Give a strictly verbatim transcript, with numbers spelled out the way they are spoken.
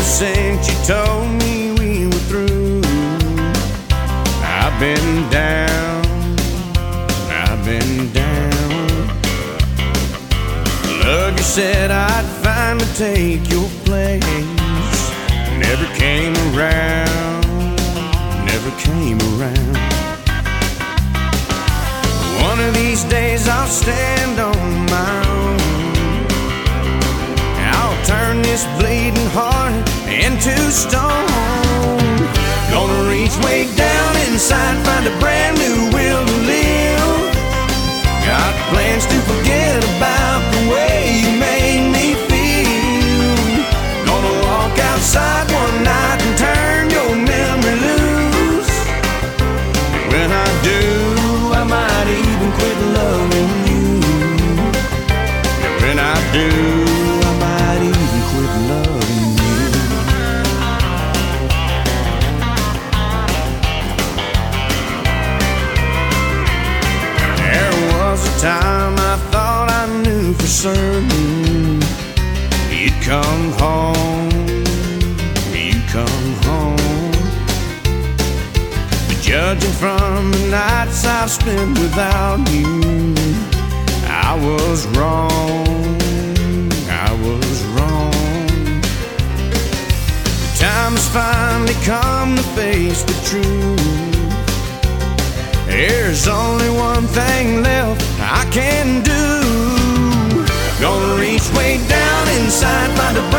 since you told me we were through. I've been down, I've been down. Love, you said I'd finally take your place. Never came around, never came around. One of these days I'll stand on my own. I'll turn this bleeding heart into stone. Gonna reach way down inside, find a brand new will to live. Got plans to forget about the way you made me feel. Gonna walk outside one night and turn your memory loose. And when I do, I might even quit loving you. And when I do, I might even quit loving you. There was a time I thought I knew for certain you'd come home, you'd come home. But judging from the nights I've spent without you, I was wrong, I was wrong. The time has finally come to face the truth. There's only one thing left I can do. Gonna reach way down inside, find a